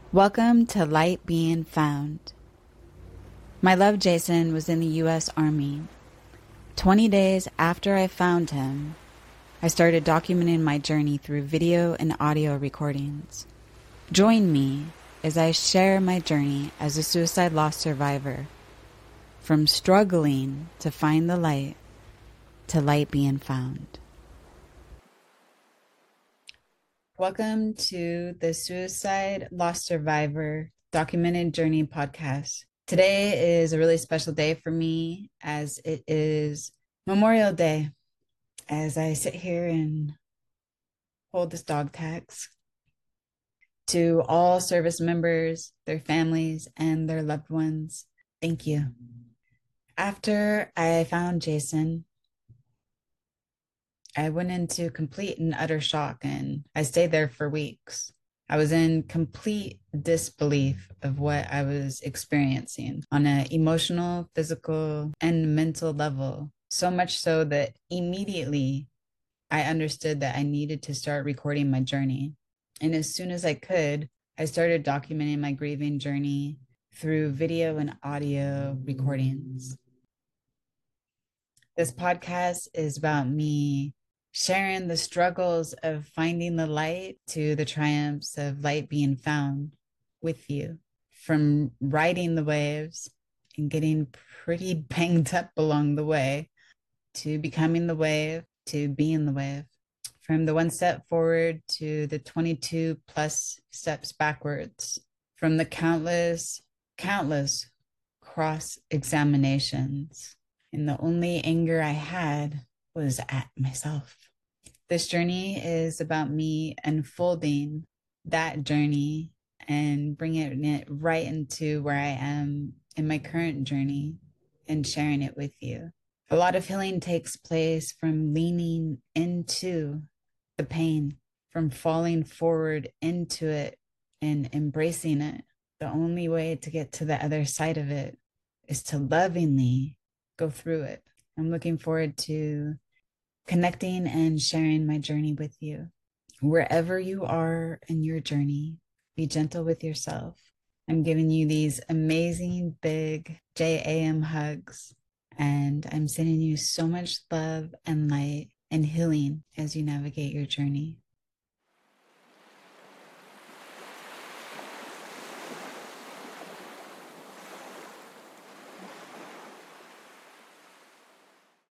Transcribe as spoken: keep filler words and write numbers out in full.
Welcome to Light Being Found. My love Jason was in the U S Army. twenty days after I found him, I started documenting my journey through video and audio recordings. Join me as I share my journey as a suicide loss survivor, from struggling to find the light to light being found. Welcome to the Suicide Loss Survivor Documented Journey podcast. Today is a really special day for me as it is Memorial Day. As I sit here and hold this dog tags to all service members, their families, and their loved ones, thank you. After I found Jason, I went into complete and utter shock, and I stayed there for weeks. I was in complete disbelief of what I was experiencing on an emotional, physical, and mental level. So much so that immediately I understood that I needed to start recording my journey. And as soon as I could, I started documenting my grieving journey through video and audio recordings. This podcast is about me sharing the struggles of finding the light to the triumphs of light being found with you, from riding the waves and getting pretty banged up along the way to becoming the wave to being the wave, from the one step forward to the twenty-two plus steps backwards, from the countless, countless cross examinations. And the only anger I had was at myself. This journey is about me unfolding that journey and bringing it right into where I am in my current journey and sharing it with you. A lot of healing takes place from leaning into the pain, from falling forward into it and embracing it. The only way to get to the other side of it is to lovingly go through it. I'm looking forward to connecting and sharing my journey with you. Wherever you are in your journey, be gentle with yourself. I'm giving you these amazing big J A M hugs, and I'm sending you so much love and light and healing as you navigate your journey.